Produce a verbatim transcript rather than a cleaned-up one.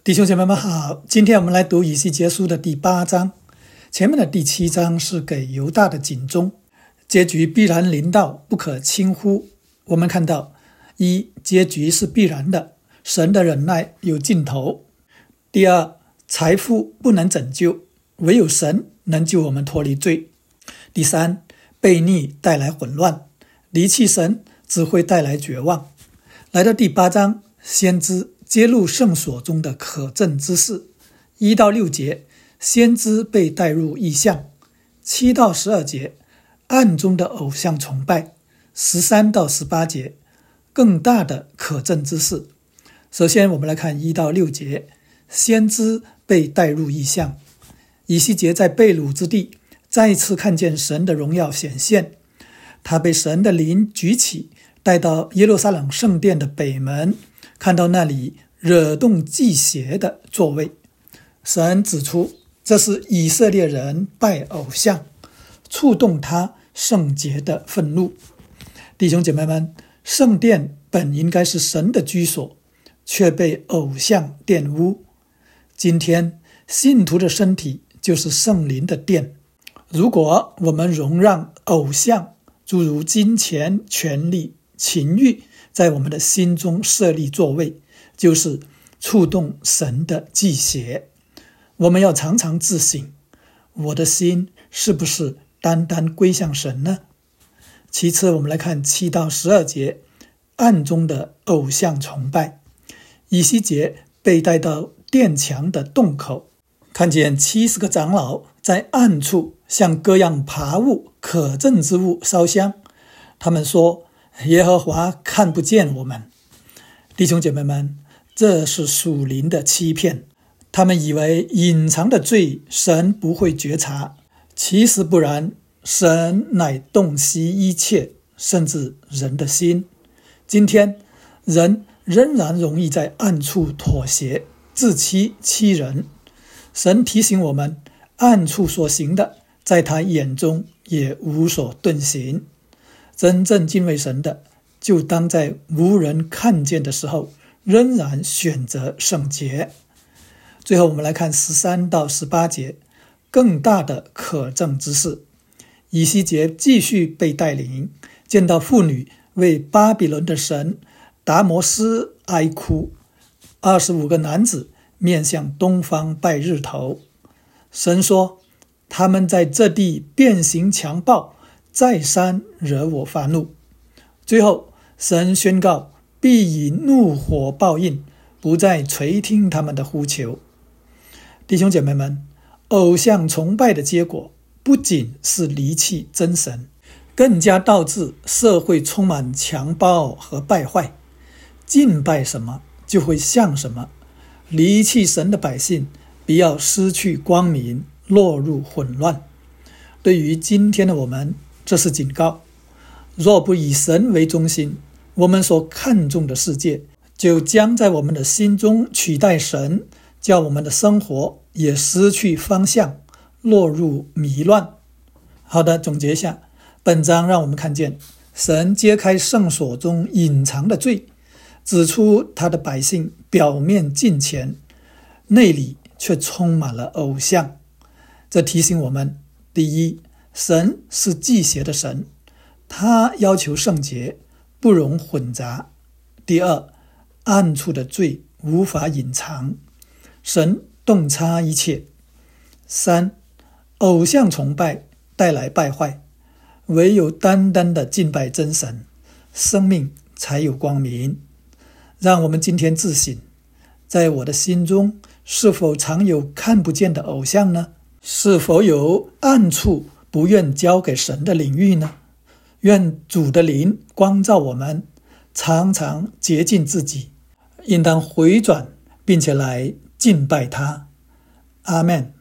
弟兄姐妹们好，今天我们来读以西结书的第八章。前面的第七章是给犹大的警钟，结局必然临到，不可轻忽。我们看到，一，结局是必然的，神的忍耐有尽头。第二，财富不能拯救，唯有神能救我们脱离罪。第三，悖逆带来混乱，离弃神只会带来绝望。来到第八章，先知揭露圣所中的可憎之事。一到六节，先知被带入异象。七到十二节，暗中的偶像崇拜。十三到十八节，更大的可憎之事。首先我们来看一到六节，先知被带入异象。以西结在被掳之地再一次看见神的荣耀显现，他被神的灵举起，带到耶路撒冷圣殿的北门，看到那里惹动忌邪的座位。神指出，这是以色列人拜偶像，触动他圣洁的愤怒。弟兄姐妹们，圣殿本应该是神的居所，却被偶像玷污。今天信徒的身体就是圣灵的殿，如果我们容让偶像诸如金钱、权力、情欲在我们的心中设立座位，就是触动神的忌邪。我们要常常自省，我的心是不是单单归向神呢？其次我们来看七到十二节，暗中的偶像崇拜。以西结被带到殿墙的洞口，看见七十个长老在暗处向各样爬物、可憎之物烧香。他们说，耶和华看不见我们。弟兄姐妹们，这是属灵的欺骗。他们以为隐藏的罪神不会觉察，其实不然，神乃洞悉一切，甚至人的心。今天人仍然容易在暗处妥协，自欺欺人。神提醒我们，暗处所行的，在他眼中也无所遁形。真正敬畏神的，就当在无人看见的时候，仍然选择圣洁。最后我们来看十三到十八节，更大的可憎之事。以西结继续被带领，见到妇女为巴比伦的神达摩斯哀哭，二十五个男子面向东方拜日头。神说，他们在这地变形强暴，再三惹我发怒。最后神宣告，必以怒火报应，不再垂听他们的呼求。弟兄姐妹们，偶像崇拜的结果不仅是离弃真神，更加导致社会充满强暴和败坏。敬拜什么就会像什么，离弃神的百姓必要失去光明，落入混乱。对于今天的我们，这是警告。若不以神为中心，我们所看重的世界就将在我们的心中取代神，叫我们的生活也失去方向，落入迷乱。好的，总结一下，本章让我们看见神揭开圣所中隐藏的罪，指出他的百姓表面敬虔，内里却充满了偶像。这提醒我们，第一，神是忌邪的神，他要求圣洁，不容混杂。第二，暗处的罪无法隐藏，神洞察一切。三，偶像崇拜带来败坏，唯有单单的敬拜真神，生命才有光明。让我们今天自省，在我的心中是否常有看不见的偶像呢？是否有暗处不愿交给神的领域呢？愿主的灵光照我们，常常洁净自己，应当回转并且来敬拜他。阿们。